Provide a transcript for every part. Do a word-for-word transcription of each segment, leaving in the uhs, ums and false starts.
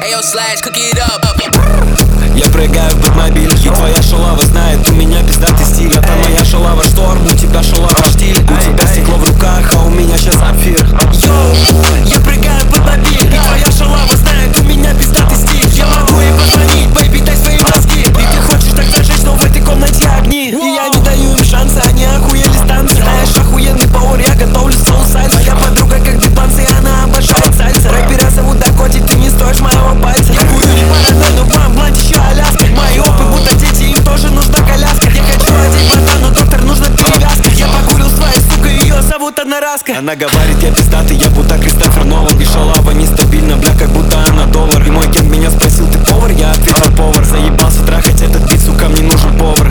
Ayo, slash, cook it up. Я прыгаю в Бэтмобиль, и твоя шалава знает, у меня пиздатый стиль. Это моя шалава шторм, у тебя шалава штиль. У тебя стекло в руках, а у меня сейчас сапфир. Йоу, я прыгаю в Бэтмобиль, и твоя шалава знает, у меня пиздатый стиль. Я могу ей позвонить, бэйби, дай свои мозги. И ты хочешь так зажечь, но в этой комнате огни. И я не даю им шанса, они охуели станции. Знаешь, охуенный повар, я готовлю соус сальса. Моя подруга как дебанцы, и она обожает сальса. Рэпера зовут Дакоти, ты не стоишь моего пальца. Я буду не паранойно, вам, блант, еще Аляска. Мои опы будто дети, им тоже нужна коляска. Я хочу родить братан, но доктор, нужна перевязка. Я покурил своей сукой, ее зовут Одноразка. Она говорит, я пиздатый, я будто Кристофер Нолан. И шалава нестабильна, бля, как будто она доллар. И мой кент меня спросил, ты повар? Я ответил, повар. Заебался трахать этот бит, сука, мне нужен повар.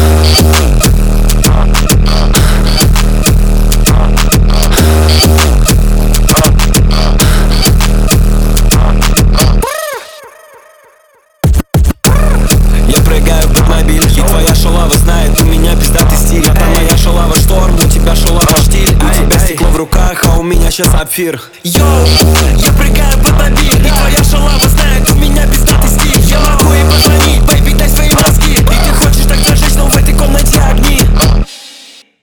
Я прыгаю в Бэтмобиль, и твоя шалава знает, у меня пиздатый стиль. Это моя шалава шторм, у тебя шалава штиль. У тебя стекло в руках, а у меня сейчас сапфир. Йоу,